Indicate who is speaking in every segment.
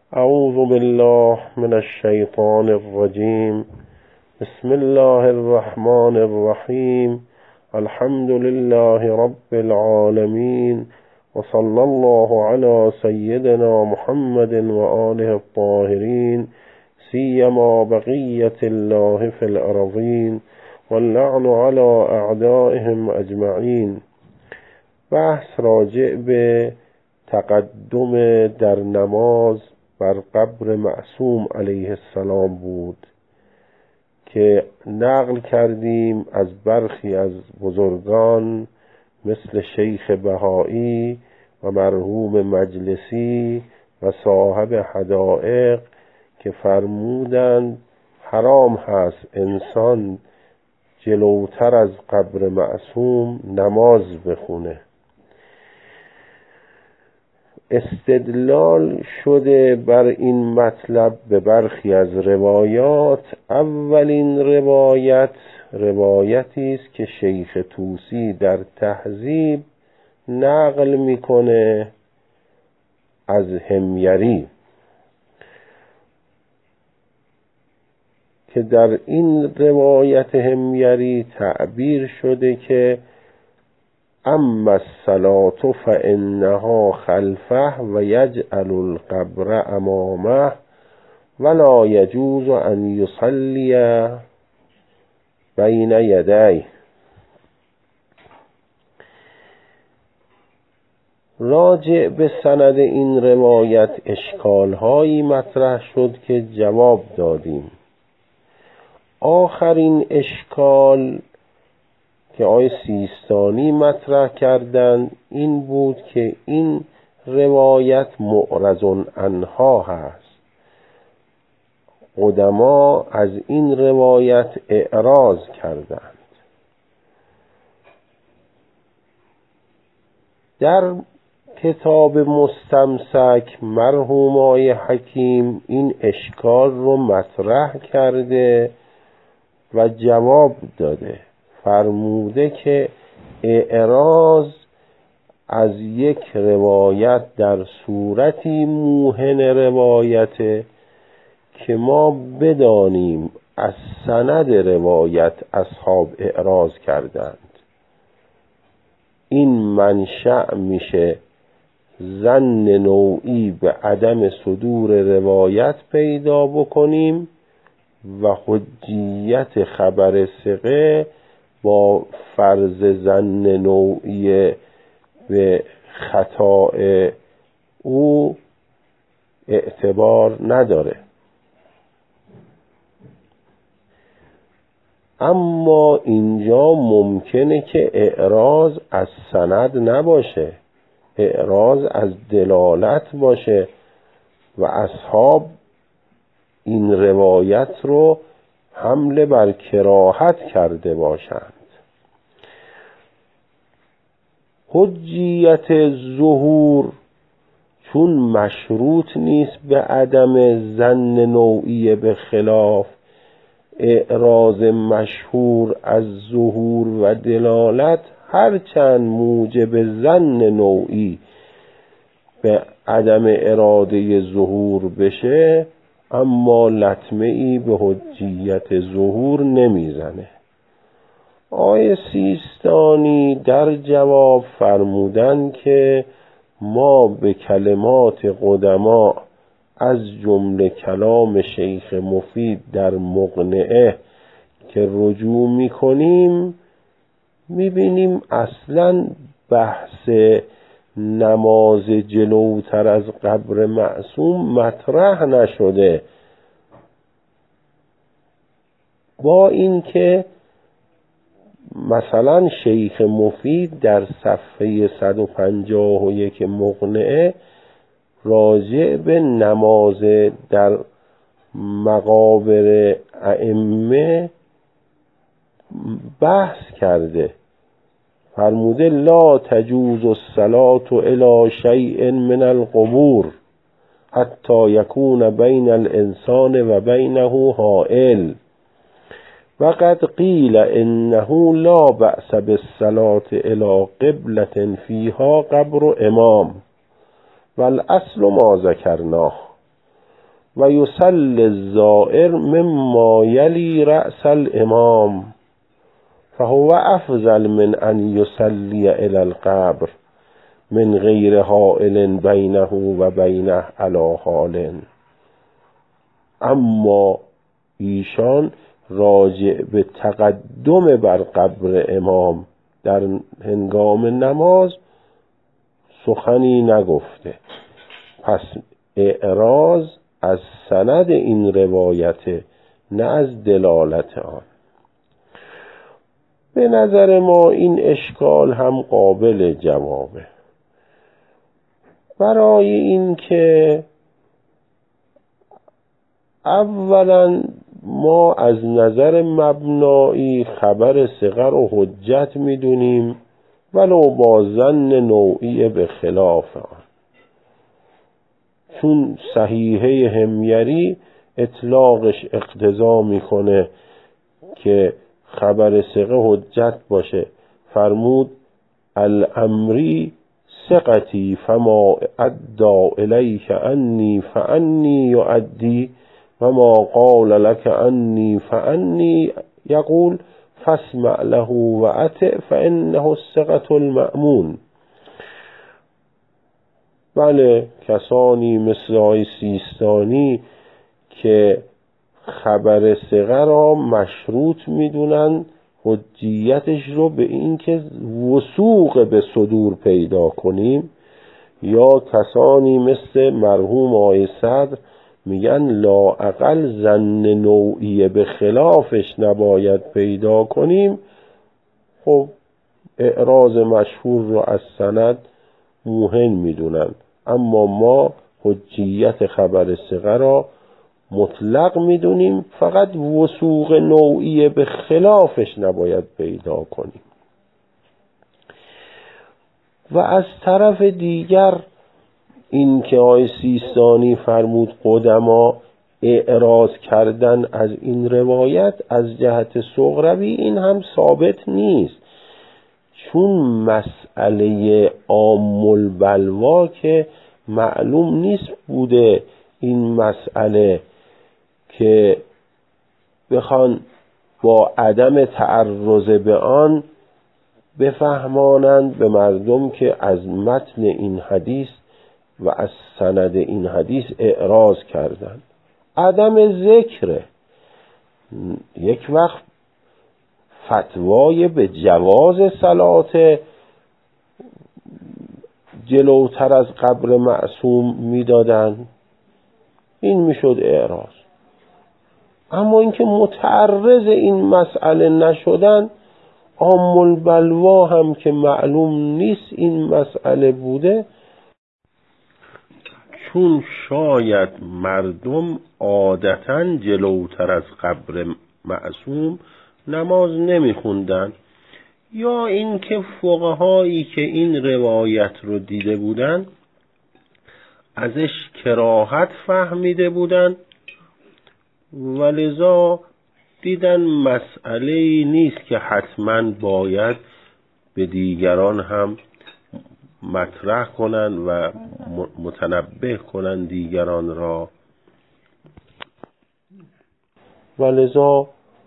Speaker 1: اعوذ بالله من الشیطان الرجیم. بسم الله الرحمن الرحیم. الحمد لله رب العالمین و صلی الله علی سیدنا محمد و آله الطاهرین سیما بقیة الله فی الارضین واللعن علی اعدائهم اجمعین. بحث راجع به تقدم در نماز بر قبر معصوم علیه السلام بود که نقل کردیم از برخی از بزرگان مثل شیخ بهایی و مرحوم مجلسی و صاحب حدائق که فرمودند حرام هست انسان جلوتر از قبر معصوم نماز بخونه. استدلال شده بر این مطلب به برخی از روایات. اولین روایتی است که شیخ طوسی در تهذیب نقل میکنه از حمیری که در این روایت حمیری تعبیر شده که اما الصلاة فانها خلفه و یجعل القبر امامه ولا یجوز ان یصلی بین یدیه. راجع به سند این روایت اشکال‌هایی مطرح شد که جواب دادیم. آخرین اشکال که آقای سیستانی مطرح کردند این بود که این روایت معرض عنها هست. قدما از این روایت اعراض کردند. در کتاب مستمسک مرحوم آقای حکیم این اشکال رو مطرح کرده و جواب داده. فرموده که اعراض از یک روایت در صورتی موهن روایته که ما بدانیم از سند روایت اصحاب اعراض کردند. این منشأ میشه ظن نوعی به عدم صدور روایت پیدا بکنیم و حجیت خبر ثقه با فرض ظن نوعی به خطا او اعتبار نداره. اما اینجا ممکنه که اعراض از سند نباشه، اعراض از دلالت باشه و اصحاب این روایت رو حمله بر کراهت کرده باشند. حجیت ظهور چون مشروط نیست به عدم ظن نوعی به خلاف اعراض مشهور از ظهور و دلالت، هرچند موجب ظن نوعی به عدم اراده ظهور بشه اما لطمه‌ای به حجیت ظهور نمیزنه. آقای سیستانی در جواب فرمودن که ما به کلمات قدما از جمله کلام شیخ مفید در مقنعه که رجوع میکنیم میبینیم اصلا بحث نماز جلوتر از قبر معصوم مطرح نشده، با اینکه مثلا شیخ مفید در صفحه 151 مقنعه راجع به نماز در مقابر ائمه بحث کرده. فرموده لا تجوز الصلاة الی شیء من القبور حتی یکون بین الانسان و بینه حائل و قد قیل انه لا بأس بالصلاة الی قبلة فیها قبر امام والاصل ما ذکرناه و یصلی الزائر مما یلی رأس الامام فهو افضل من ان یصلی الی القبر من غیر حائل بینه و بینه علی حال. اما ایشان راجع به تقدم بر قبر امام در هنگام نماز سخنی نگفته. پس اعراض از سند این روایت، نه از دلالت آن. به نظر ما این اشکال هم قابل جوابه، برای اینکه اولا ما از نظر مبنایی خبر صغر و حجت میدونیم ولو با ظن نوعی به خلاف آن، چون صحیحه حمیری اطلاقش اقتضا میکنه که خبر صغر حجت باشه. فرمود الامری ثقتی فما ادعا الیک انی فانی یؤدی و ما قال لك انی فانی یقول فاسمع له و اطع فانه الثقة المأمون. بله، کسانی مثل آقای سیستانی که خبر صغر را مشروط میدونن حجیتش رو به این که وثوق به صدور پیدا کنیم، یا کسانی مثل مرحوم آقای صدر میگن لااقل ظن نوعی به خلافش نباید پیدا کنیم، خب اعراض مشهور رو از سند موهن میدونن. اما ما حجیت خبر صغر را مطلق میدونیم، فقط وثوق نوعی به خلافش نباید پیدا کنیم. و از طرف دیگر این که آقای سیستانی فرمود قدما اعراض کردن از این روایت از جهت سغروی، این هم ثابت نیست، چون مسئله عام البلوا که معلوم نیست بوده این مسئله که بخوان با عدم تعرض به آن بفهمانند به مردم که از متن این حدیث و از سند این حدیث اعراض کردند. عدم ذکره. یک وقت فتوای به جواز صلات جلوتر از قبر معصوم میدادن، این میشد اعراض. اما اینکه متعرض این مسئله نشدن، عام البلوا هم که معلوم نیست این مسئله بوده، چون شاید مردم عادتاً جلوتر از قبر معصوم نماز نمیخوندن، یا اینکه فقهایی که این روایت رو دیده بودن ازش کراهت فهمیده بودن و لذا دیدن مسئله نیست که حتما باید به دیگران هم مطرح کنن و متنبه کنن دیگران را، و لذا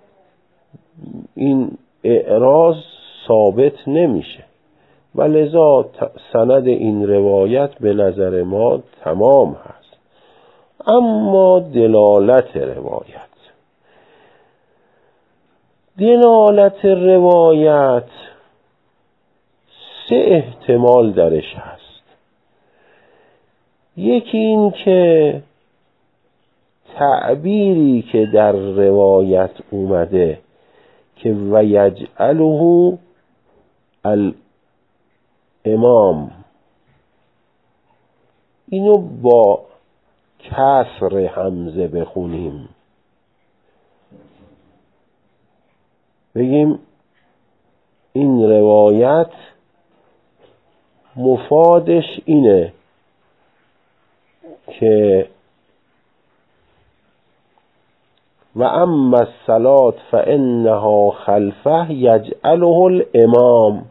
Speaker 1: این اعراض ثابت نمیشه. و لذا سند این روایت به نظر ما تمام هست. اما دلالت روایت 3 احتمال درش هست. یکی این که تعبیری که در روایت اومده که و یجعله الامام، اینو با کسر همزه بخونیم، بگیم این روایت مفادش اینه که و اما الصلاة فانها خلفه یجعله الامام،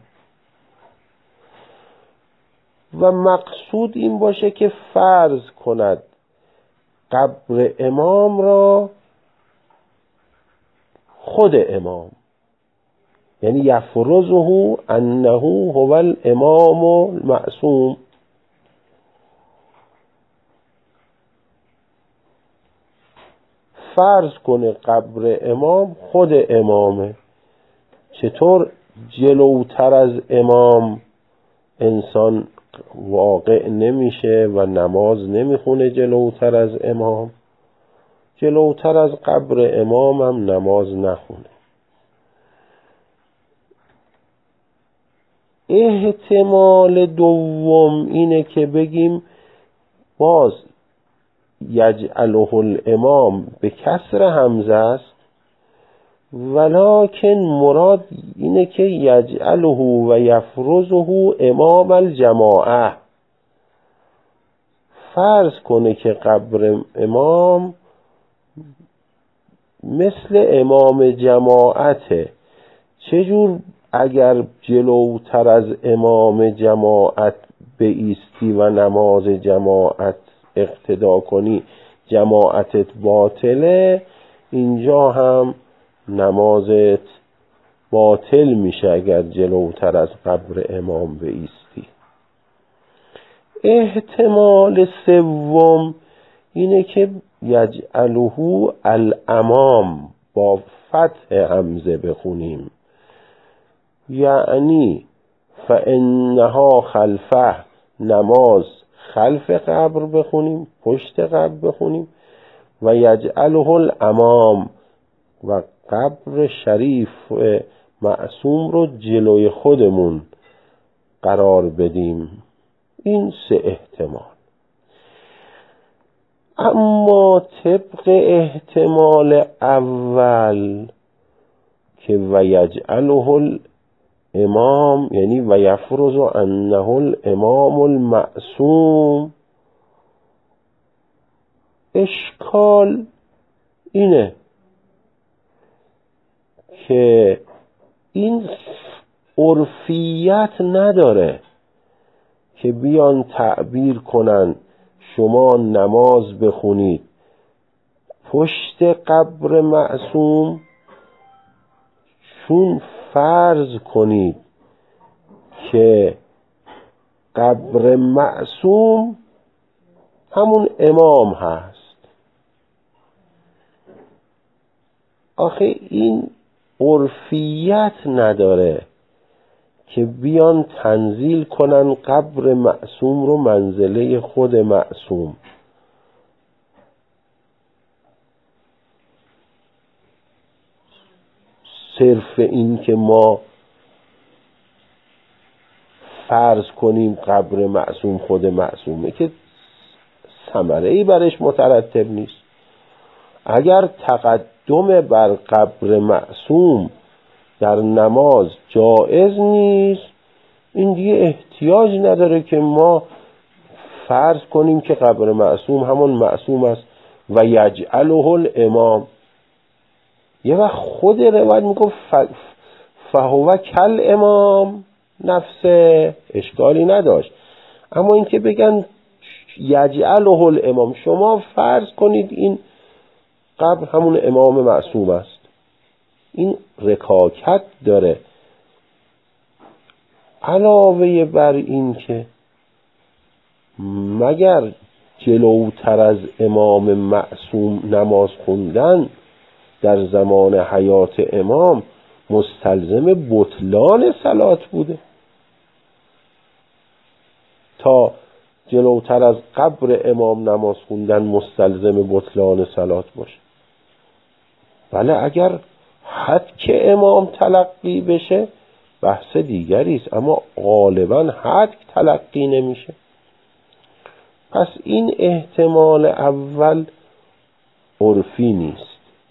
Speaker 1: و مقصود این باشه که فرض کند قبر امام را خود امام، یعنی یفرضه انه هو الامام المعصوم. فرض کنه قبر امام خود امامه. چطور جلوتر از امام انسان واقع نمیشه و نماز نمیخونه جلوتر از امام؟ جلوتر از قبر امام هم نماز نخونه. احتمال دوم اینه که بگیم باز یجعله الامام به کسر همزه است، ولکن مراد اینه که یجعله و یفرضه امام الجماعه. فرض کنه که قبر امام مثل امام جماعته. چجور اگر جلوتر از امام جماعت بایستی و نماز جماعت اقتدا کنی جماعتت باطله، اینجا هم نمازت باطل میشه اگر جلوتر از قبر امام بایستی. احتمال سوم اینه که یجعله الامام با فتح همزه بخونیم، یعنی فانها خلفه، نماز خلف قبر بخونیم، پشت قبر بخونیم، و یجعله الامام و قبر شریف معصوم رو جلوی خودمون قرار بدیم. این سه احتمال. اما طبق احتمال اول که و یجعله الامام یعنی و یفرض انه الامام المعصوم، اشکال اینه که این عرفیت نداره که بیان تعبیر کنن شما نماز بخونید پشت قبر معصوم، چون فرض کنید که قبر معصوم همون امام هست. آخه این عرفیت نداره که بیان تنزیل کنن قبر معصوم رو منزله خود معصوم. صرف این که ما فرض کنیم قبر معصوم خود معصومه که ثمره‌ای برش مترتب نیست. اگر تقدم بر قبر معصوم در نماز جائز نیست، این دیگه احتیاج نداره که ما فرض کنیم که قبر معصوم همون معصوم است و یجعله الامام. یه وقت خود روایت میگه فهو کل امام نفسه، اشکالی نداشت. اما اینکه بگن یجعله الامام، شما فرض کنید این قبر همون امام معصوم است، این رکاکت داره. علاوه بر این که مگر جلوتر از امام معصوم نماز خوندن در زمان حیات امام مستلزم بطلان صلات بوده تا جلوتر از قبر امام نماز خوندن مستلزم بطلان صلات باشه؟ بله، اگر حد که امام تلقی بشه بحث دیگری است، اما غالبا حد تلقی نمیشه. پس این احتمال اول عرفی نیست.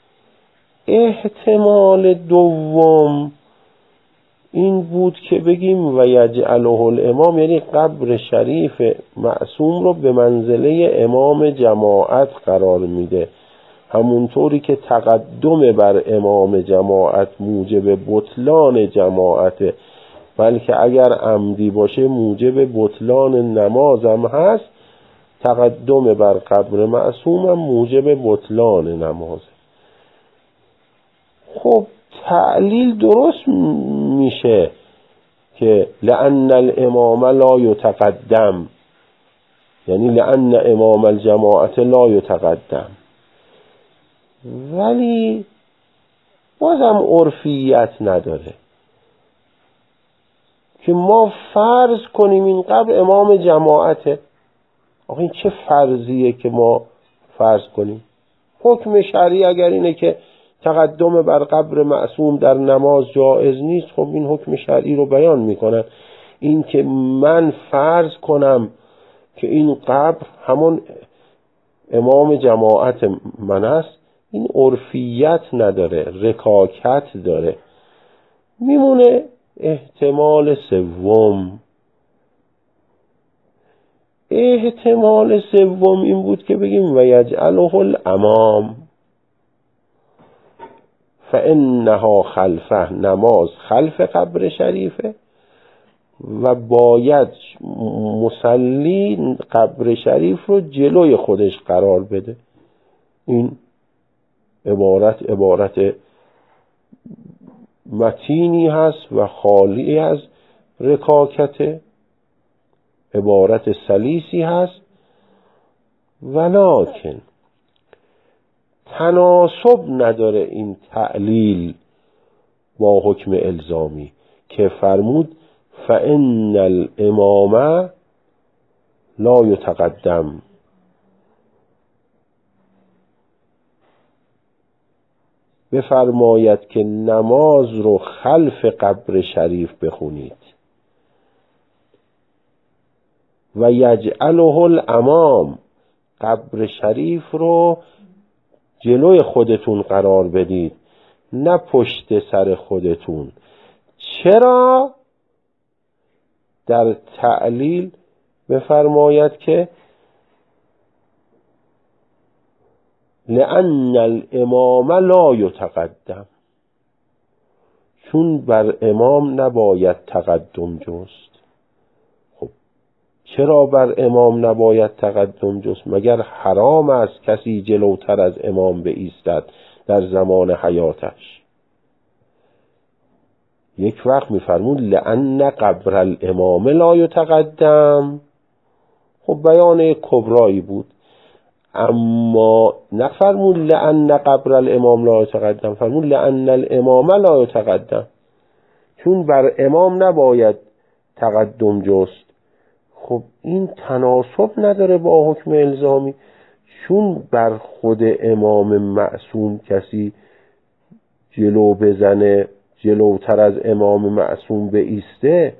Speaker 1: احتمال دوم این بود که بگیم و یجعله الامام، یعنی قبر شریف معصوم رو به منزله امام جماعت قرار میده، همونطوری که تقدم بر امام جماعت موجب بطلان جماعته، بلکه اگر عمدی باشه موجب بطلان نماز هم هست. تقدم بر قبر معصوم هم موجب بطلان نمازه. خب تعلیل درست میشه که لأن الامام لا یتقدم، یعنی لأن امام الجماعت لا یتقدم، ولی بازم عرفیت نداره که ما فرض کنیم این قبر امام جماعته. آخه این چه فرضیه که ما فرض کنیم؟ حکم شرعی اگر اینه که تقدم بر قبر معصوم در نماز جایز نیست، خب این حکم شرعی رو بیان میکنن. این که من فرض کنم که این قبر همون امام جماعت من است، این عرفیت نداره، رکاکت داره. میمونه احتمال سوم. احتمال سوم این بود که بگیم و یجعله الامام فانها خلفه، نماز خلف قبر شریفه و باید مصلی قبر شریف رو جلوی خودش قرار بده. این عبارت متینی هست و خالی از رکاکت، عبارت سلیسی هست، ولکن تناسب نداره این تعلیل با حکم الزامی که فرمود فإن الامام لا یتقدم. بفرماید که نماز رو خلف قبر شریف بخونید و یجعله الامام، قبر شریف رو جلوی خودتون قرار بدید نه پشت سر خودتون. چرا؟ در تعلیل بفرماید که لأن الامام لا یتقدم، چون بر امام نباید تقدم جست. خب چرا بر امام نباید تقدم جست؟ مگر حرام است کسی جلوتر از امام بایستد در زمان حیاتش؟ یک وقت میفرمود لأن قبر الامام لا یتقدم، خب بیان کبرایی بود. اما نفرمود لأن قبر الامام لا یتقدم، فرمود لأن الامام لا یتقدم، چون بر امام نباید تقدم جست. خب این تناسب نداره با حکم الزامی، چون بر خود امام معصوم کسی جلو بزنه، جلوتر از امام معصوم بایسته،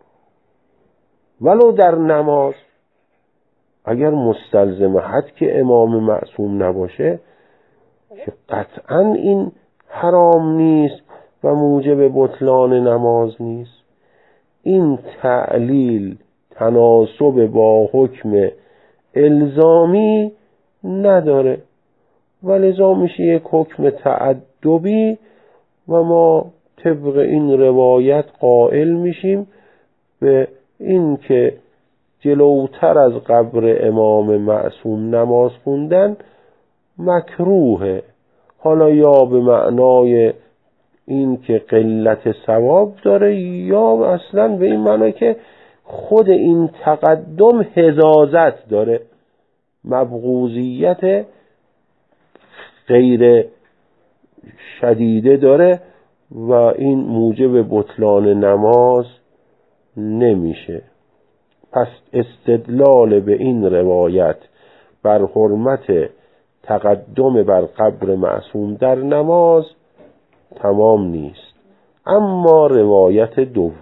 Speaker 1: ولو در نماز، اگر مستلزم حد که امام معصوم نباشه که قطعا این حرام نیست و موجب بطلان نماز نیست. این تعلیل تناسب با حکم الزامی نداره و لذا میشه یک حکم تعدبی و ما طبق این روایت قائل میشیم به این که جلوتر از قبر امام معصوم نماز خوندن مکروهه. حالا یا به معنای این که قلت ثواب داره یا اصلا به این معنی که خود این تقدم حزازت داره، مبغوضیت غیر شدیده داره و این موجب بطلان نماز نمیشه. پس استدلال به این روایت بر حرمت تقدم بر قبر معصوم در نماز تمام نیست. اما روایت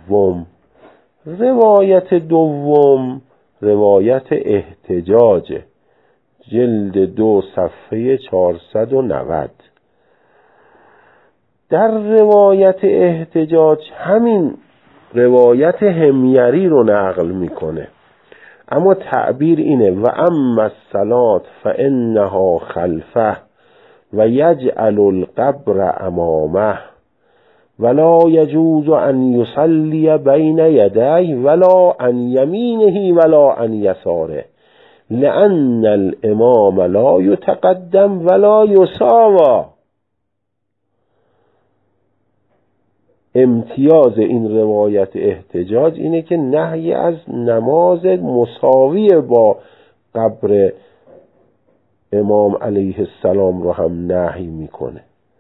Speaker 1: دوم روایت احتجاج، جلد 2 صفحه 490. در روایت احتجاج همین روایت حمیری رو نقل میکنه، اما تعبیر اینه و اما الصلاة فانها خلفه و یجعل القبر امامه ولا یجوز ان یصلی بین یدیه ولا عن یمینه ولا عن یساره لأن الامام لا یتقدم ولا یساوی. امتیاز این روایت احتجاج اینه که نهی از نماز مساوی با قبر امام علیه السلام رو هم نهی میکنه.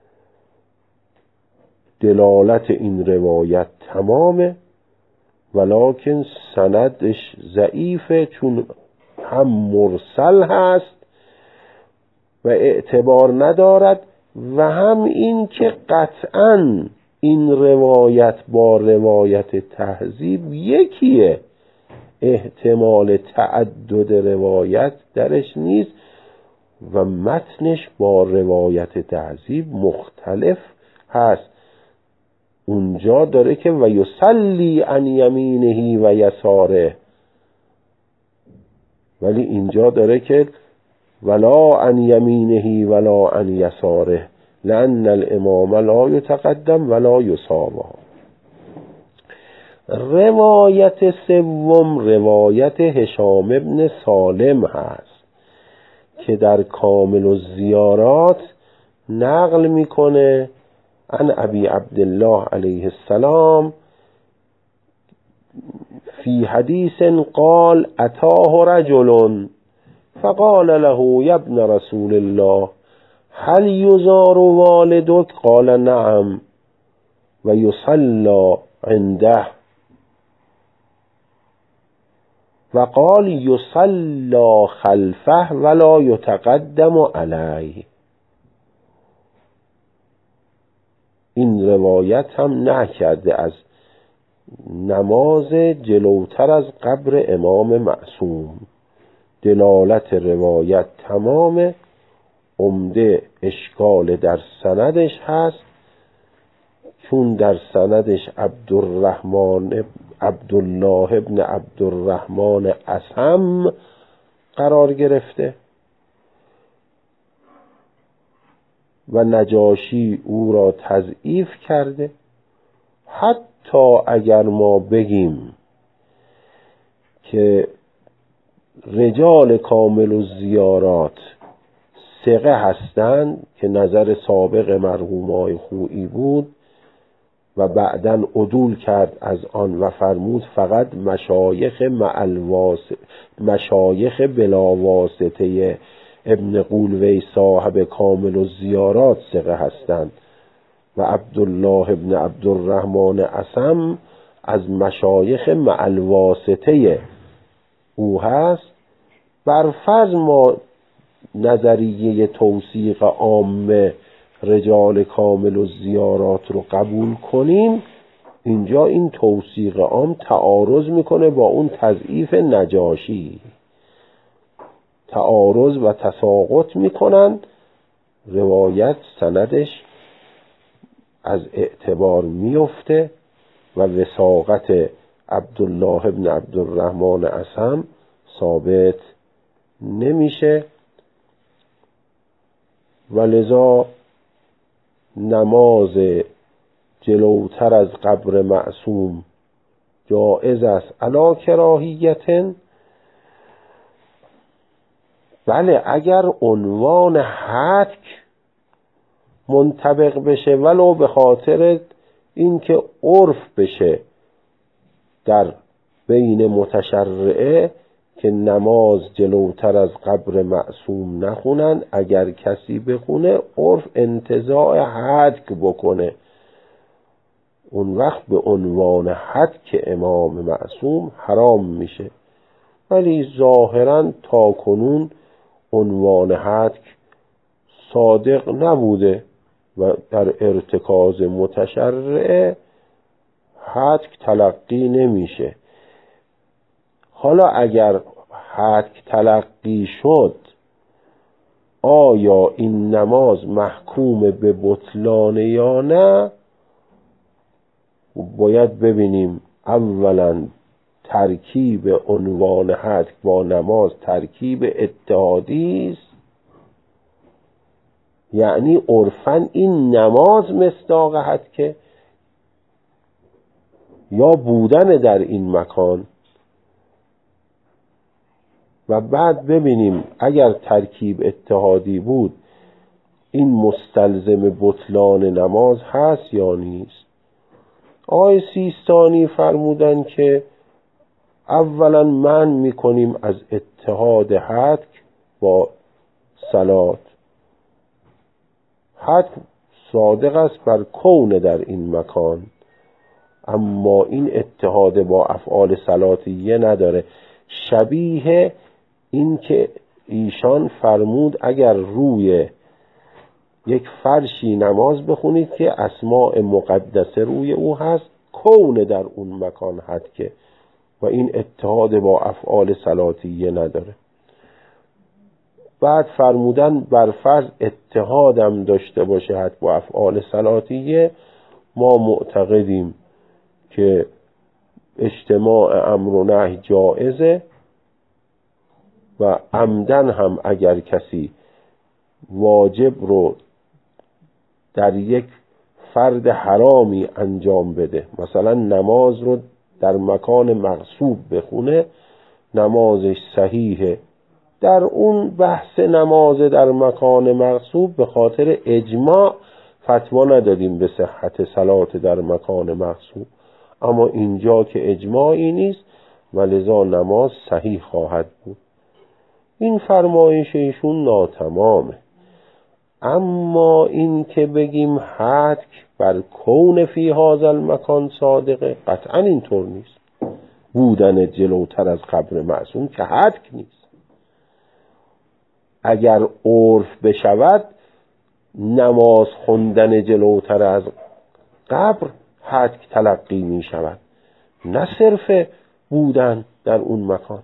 Speaker 1: دلالت این روایت تمامه، ولکن سندش ضعیفه، چون هم مرسل هست و اعتبار ندارد و هم این که قطعاً این روایت با روایت تهذیب یکیه، احتمال تعدد روایت درش نیست و متنش با روایت تهذیب مختلف هست. اونجا داره که و یصلی عن یمینه و یساره، ولی اینجا داره که ولا عن یمینه ولا عن یساره لأن الامام لا یتقدم ولا یساوی. روایت سوم روایت هشام ابن سالم هست که در کامل الزیارات نقل میکنه عن ابی عبدالله علیه السلام فی حدیث قال اتاه رجل فقال له یا ابن رسول الله هل یزار والدک؟ قال نعم و یصلی عنده و قال یصلی خلفه ولا یتقدم علیه. این روایت هم نه کرده از نماز جلوتر از قبر امام معصوم. دلالت روایت تمامه، عمده اشکال در سندش هست، چون در سندش عبدالله ابن عبدالرحمن اسهم قرار گرفته و نجاشی او را تضعیف کرده. حتی اگر ما بگیم که رجال کامل الزیارات ثقه هستند که نظر سابق مرحوم خویی بود و بعداً عدول کرد از آن و فرمود فقط مشایخ بلا واسطه ابن قولوی صاحب کامل الزیارات ثقه هستند و عبدالله ابن عبدالرحمن اسهم از مشایخ مع الواسطه او هست. بر فرض ما نظریه توثیق عام رجال کامل الزیارات رو قبول کنیم، اینجا این توثیق عام تعارض میکنه با اون تضعیف نجاشی، تعارض و تساقط میکنن، روایت سندش از اعتبار میفته و وثاقت عبدالله ابن عبدالرحمن اسهم ثابت نمیشه. ولذا نماز جلوتر از قبر معصوم جائز است علی کراهیت. بله اگر عنوان حتک منطبق بشه، ولو به خاطر اینکه عرف بشه در بین متشرعه که نماز جلوتر از قبر معصوم نخونن، اگر کسی بخونه عرف انتزاع حتک بکنه، اون وقت به عنوان حتک امام معصوم حرام میشه. ولی ظاهراً تا کنون عنوان حتک صادق نبوده و در ارتکاز متشرعه حتک تلقی نمیشه. حالا اگر حتک تلقی شد، آیا این نماز محکوم به بطلان یا نه؟ باید ببینیم اولا ترکیب عنوان حتک با نماز ترکیب اتحادی است، یعنی عرفاً این نماز مصداق حتک یا بودن در این مکان. و بعد ببینیم اگر ترکیب اتحادی بود این مستلزم بطلان نماز هست یا نیست. آقای سیستانی فرمودن که اولا من میکنیم از اتحاد حتک با صلات. حتک صادق است بر کون در این مکان، اما این اتحاد با افعال صلاتیه نداره. شبیه این که ایشان فرمود اگر روی یک فرشی نماز بخونید که اسماء مقدسه روی او هست، کون در اون مکان حتکه و این اتحاد با افعال صلاتیه نداره. بعد فرمودن بر فرض اتحادم داشته باشه حتک با افعال صلاتیه، ما معتقدیم که اجتماع امر و نهی جائزه و عمدن هم اگر کسی واجب رو در یک فرد حرامی انجام بده، مثلا نماز رو در مکان مغصوب بخونه، نمازش صحیحه. در اون بحث نماز در مکان مغصوب به خاطر اجماع فتوا ندادیم به صحت صلات در مکان مغصوب، اما اینجا که اجماعی نیست و لذا نماز صحیح خواهد بود. این فرمایش ایشون ناتمامه. اما این که بگیم حتک بر کون فی هذا المکان صادقه، قطعا اینطور نیست. بودن جلوتر از قبر معصوم که حتک نیست. اگر عرف بشود نماز خوندن جلوتر از قبر حتک تلقی می شود، نه صرف بودن در اون مکان.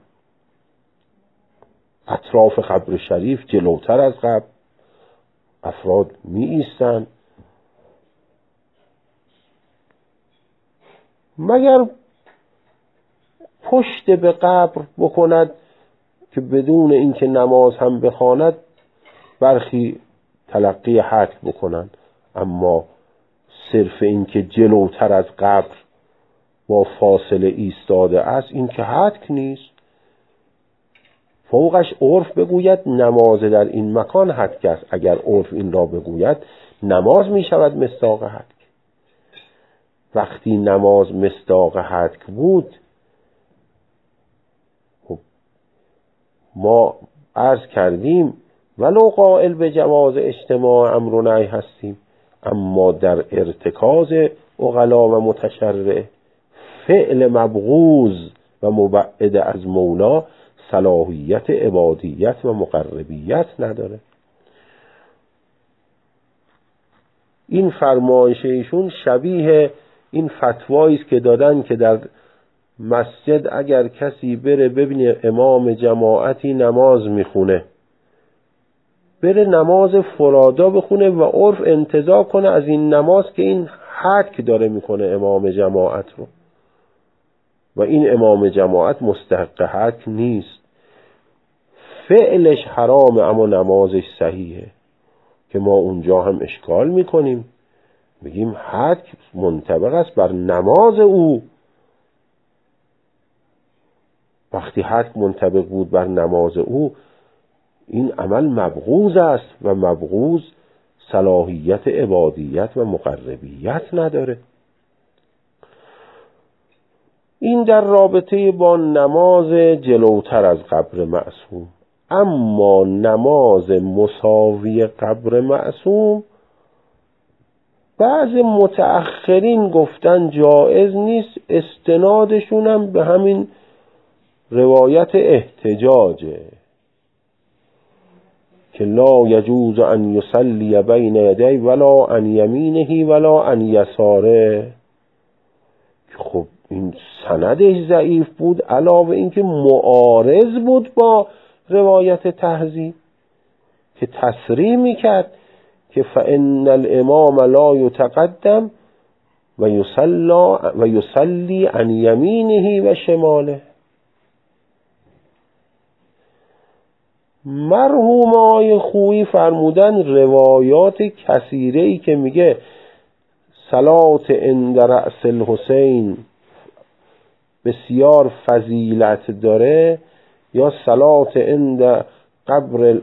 Speaker 1: اطراف قبر شریف جلوتر از قبر افراد می ایستند، مگر پشت به قبر بکند که بدون اینکه نماز هم بخواند برخی تلقی حتک بکنند. اما صرف اینکه جلوتر از قبر با فاصله ایستاده است این که حتک نیست. فوقش عرف بگوید نماز در این مکان حتک است. اگر عرف این را بگوید نماز می شود مصداق حتک. وقتی نماز مصداق حتک بود، ما عرض کردیم ولو قائل به جواز اجتماع امر و نهی هستیم، اما در ارتکاز عقلا و متشرع فعل مبغوض و مبعد از مولا صلاحیت عبادیت و مقربیت نداره. این فرمایش ایشون شبیه این فتوایی است که دادن که در مسجد اگر کسی بره ببینه امام جماعتی نماز میخونه، بره نماز فرادا بخونه و عرف انتزاع کنه از این نماز که این حتک داره میکنه امام جماعت رو، و این امام جماعت مستحق حتک نیست. فعلش حرامه اما نمازش صحیحه، که ما اونجا هم اشکال میکنیم، میگیم حتک منطبق است بر نماز او. وقتی حتک منطبق بود بر نماز او، این عمل مبغوض است و مبغوض صلاحیت عبادیت و مقربیت نداره. این در رابطه با نماز جلوتر از قبر معصوم. اما نماز مساوی قبر معصوم بعض متأخرین گفتن جایز نیست، استنادشون هم به همین روایت احتجاجه که لا یجوز ان یصلی بین یدی ولا عن یمینه ولا عن یساره. خب این سندش ضعیف بود، علاوه اینکه معارض بود با روایت تهذیب که تصریح میکرد که فإن الامام لا یتقدم و یصلی عن یمینه و شماله. مرحوم آقای خویی فرمودن روایات کثیره‌ای که میگه صلات عند رأس الحسین بسیار فضیلت داره، یا صلات عند قبر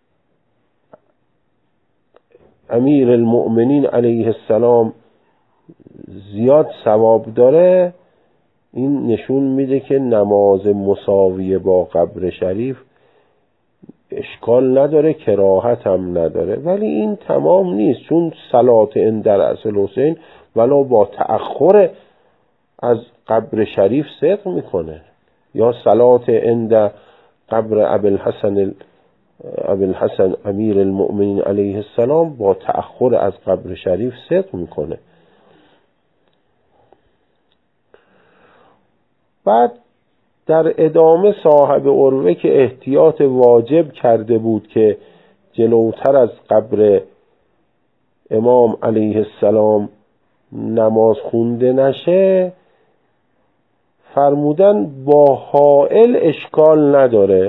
Speaker 1: امیر المؤمنین علیه السلام زیاد ثواب داره، این نشون میده که نماز مساویه با قبر شریف اشکال نداره، کراهت هم نداره. ولی این تمام نیست، چون صلات عند رأس الحسین ولو با تأخر از قبر شریف صدق میکنه، یا صلات عند قبر ابوالحسن امیر المؤمنین علیه السلام با تأخر از قبر شریف صدق میکنه. بعد در ادامه صاحب عروه که احتیاط واجب کرده بود که جلوتر از قبر امام علیه السلام نماز خونده نشه، فرمودن با حائل اشکال نداره.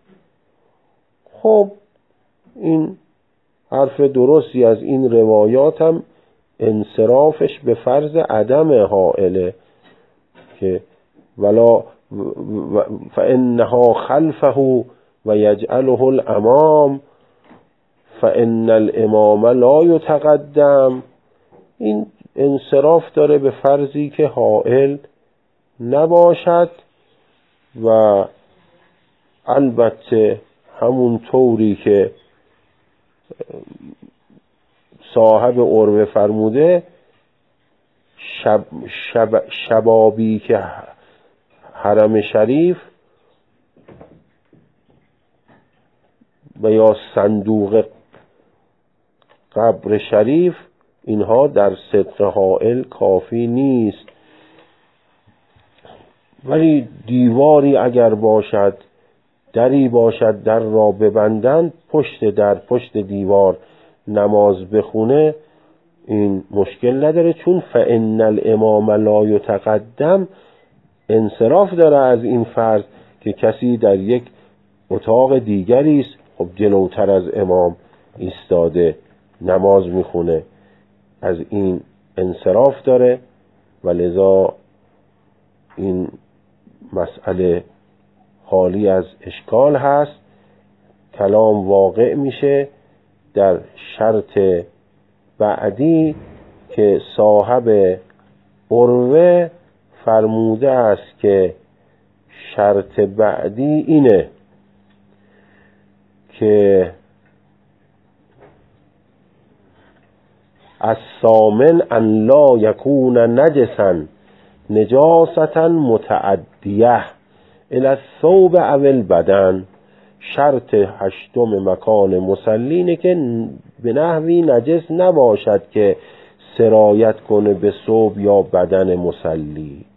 Speaker 1: خب این حرف درستی از این روایات هم انصرافش به فرض عدم حائله که ولا فإنها خلفه و یجعله الامام فإن الامام لا یتقدم. این انصراف داره به فرضی که حائل نباشد و البته همون طوری که صاحب عروه فرموده شبابی که حرم شریف و یا صندوق قبر شریف اینها در صدق حائل کافی نیست. ولی دیواری اگر باشد، دری باشد، در را ببندند، پشت دیوار نماز بخونه، این مشکل نداره، چون فإن الامام لا یتقدم انصراف داره از این فرض که کسی در یک اتاق دیگری است، خب جلوتر از امام ایستاده نماز میخونه، از این انصراف داره و لذا این مسئله خالی از اشکال هست. کلام واقع میشه در شرط بعدی که صاحب عروه فرموده است که شرط بعدی اینه که الثامن ان لا یکون نجسا نجاستا متعدیه الی الثوب او البدن. شرط هشتم مکان مصلی اینه که به نحوی نجس نباشد که سرایت کنه به ثوب یا بدن مصلی.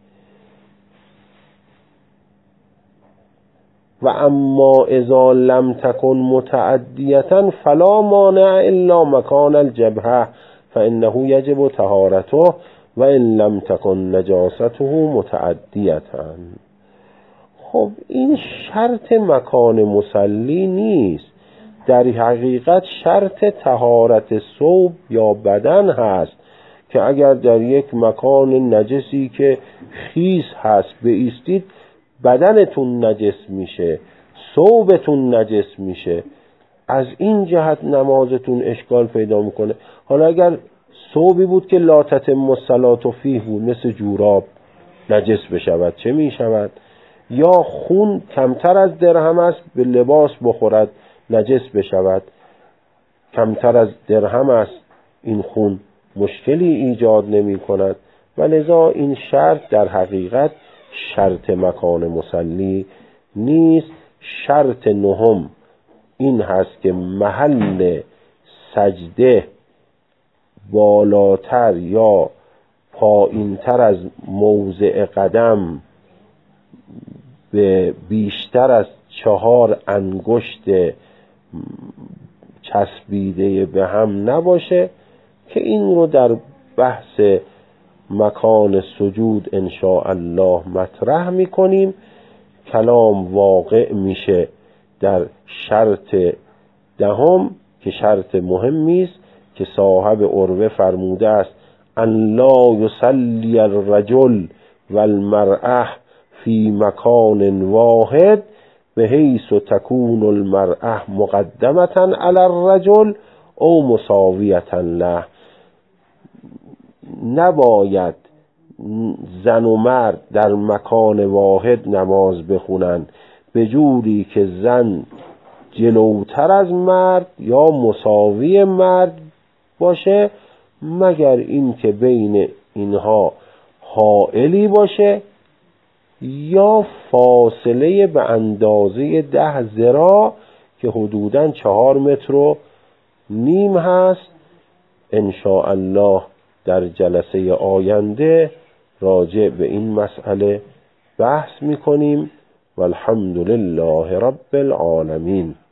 Speaker 1: و اما اذا لم تکن متعدیتا فلا مانع الا مکان الجبهه فانه یجب طهارته و ان لم تکن نجاسته متعدیتا. خب این شرط مکان مصلی نیست، در حقیقت شرط طهارت ثوب یا بدن هست که اگر در یک مکان نجسی که خیس هست بایستید، بدنتون نجس میشه، ثوبتون نجس میشه، از این جهت نمازتون اشکال پیدا میکنه. حالا اگر ثوبی بود که لا تتم الصلاة فیه بود، مثل جوراب، نجس بشود چه میشود؟ یا خون کمتر از درهم است به لباس بخورد نجس بشود، کمتر از درهم است این خون مشکلی ایجاد نمی کند و لذا این شرط در حقیقت شرط مکان مصلی نیست. شرط نهم این هست که محل سجده بالاتر یا پایینتر از موضع قدم به بیشتر از 4 انگشت چسبیده به هم نباشه که این رو در بحث مکان سجود ان شاء الله مطرح میکنیم. کلام واقع میشه در شرط دهم که شرط مهمی است که صاحب عروه فرموده است ان لا یصلی الرجل والمرأة فی مکان واحد بحیث تکون المرأة مقدمة علی الرجل او مساویة له. نباید زن و مرد در مکان واحد نماز بخونند به جوری که زن جلوتر از مرد یا مساوی مرد باشه، مگر این که بین اینها حائلی باشه یا فاصله به اندازه 10 ذراع که حدوداً 4.5 متر هست. ان شاء الله در جلسه آینده راجع به این مسئله بحث میکنیم. والحمد لله رب العالمین.